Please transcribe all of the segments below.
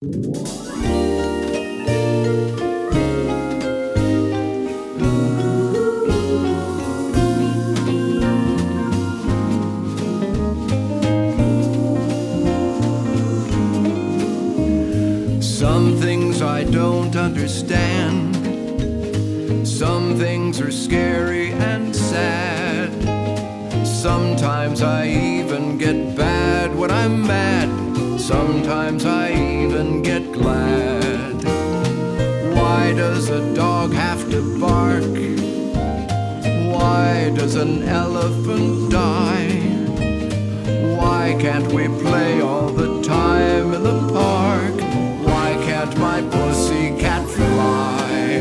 Some things I don't understand. Some things are scary and sad. Sometimes I even get bad when I'm mad. Sometimes I even get glad. Why does a dog have to bark? Why does an elephant die? Why can't we play all the time in the park? Why can't my pussycat fly?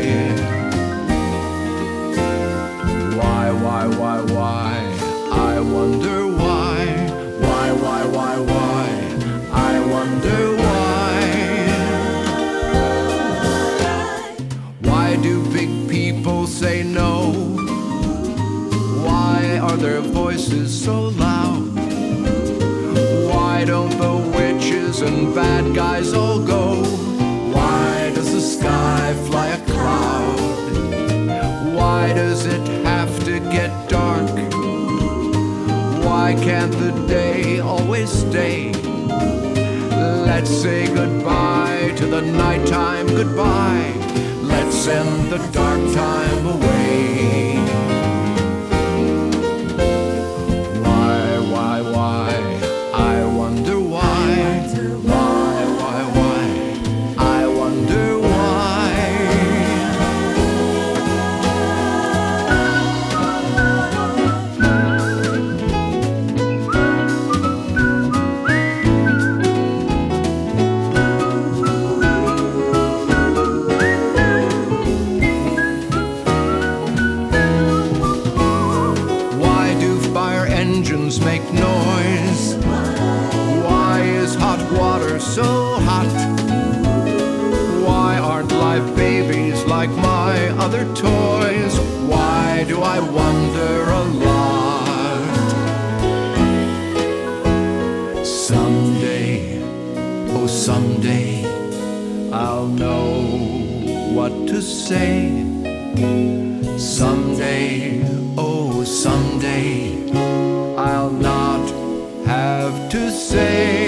Why? I wonder why. Why? I wonder why. Why do big people say no? Why are their voices so loud? Why don't the witches and bad guys all go? Why does the sky fly a cloud? Why does it have to get dark? Why can't the day always stay? Let's say goodbye to the nighttime goodbye. Let's send the dark time away. Why? I wonder why. Why? I wonder why. Why do fire engines make noise? Why is hot water so hot? Why aren't live babies like my other toys? Why do I wonder a lot? Someday, oh someday, I'll know what to say. Someday, oh someday, I'll not have to say